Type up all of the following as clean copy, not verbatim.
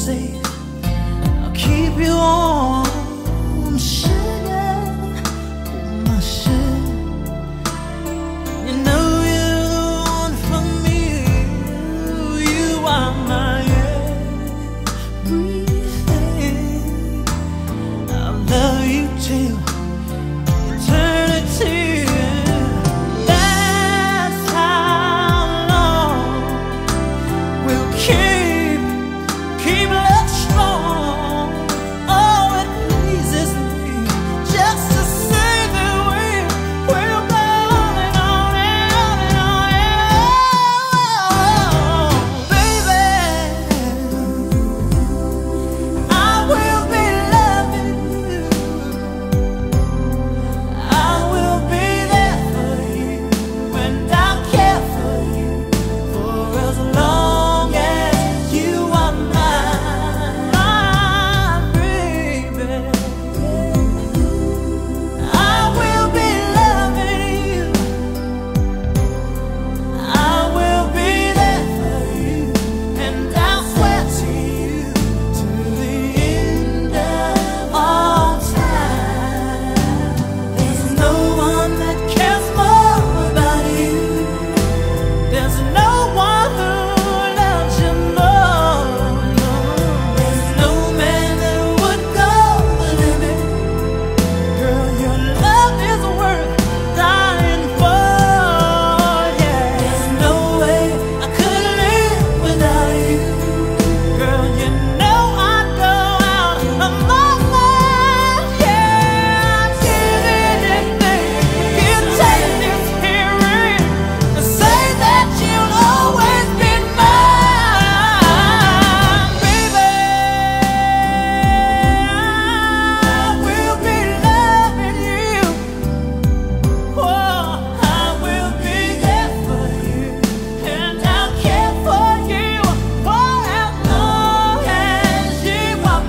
safe. I'll keep you warm, sugar, my sugar. You know you're the one for me. You are my everything. I'll love you till eternity. That's how long we'll keep love strong. Oh, it pleases me just to say that we'll go on and on and on and on. Baby, I will be loving you. I will be there for you, and I'll care for you for as long as you are mine, baby. I will be loving you. I will be there for you, and I'll swear to you to the end of all time. There's no one that cares more about you. There's no one who loves you more. There's no man that would go the limit. Girl, your love is worth dying for. Yeah, there's no way I could live without you. Girl, you know I'd go out of my mind. Yeah, I'd give anything you take this hearing to say that you'll always be mine, baby. I will be loving you. Oh, I will be there for you, and I'll care for you for as long as you are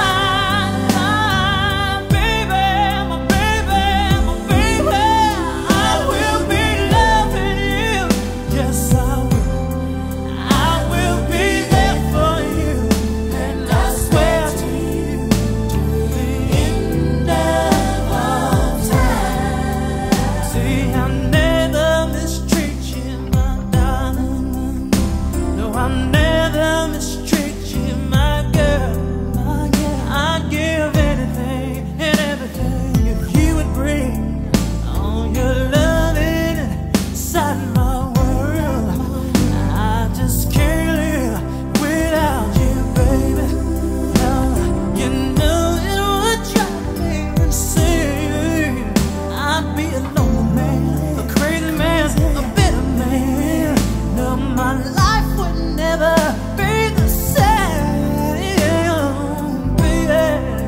mine, baby, my baby, my baby. I will be loving you. Yes, I will. I will be there for you, and I swear to you to the end of all time. See, I never mistreat you, my darling. No, I never mistreat you, my girl. I'd give anything and everything if you would bring all your loving inside my world. I just can't live without you, baby. You know it would drive me insane. I'd be a lonely man, a crazy man, a bitter man. No, my life would never be the same, baby.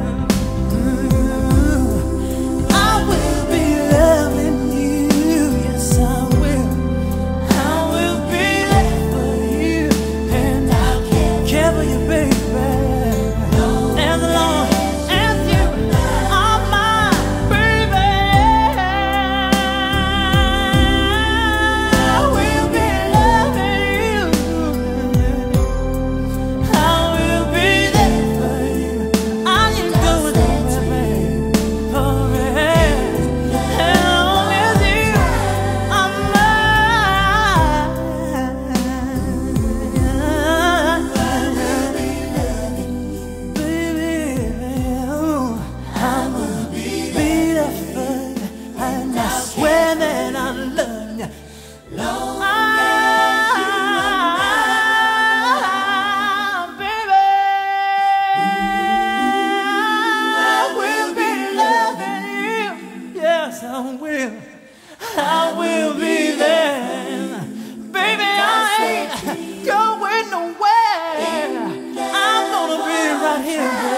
I will be loving you. Yes, I will. I will be there for you, and I'll care for you, baby. As long as you are mine, baby. I will be loving you. I will be there for you. I ain't going nowhere, baby. Oh, yeah. As long as you are mine, baby. Oh, I will be there for you, and I swear that I love you. Baby, I will be loving you. Yes, I will. I will be there. Baby, I ain't going nowhere. I'm gonna be right here.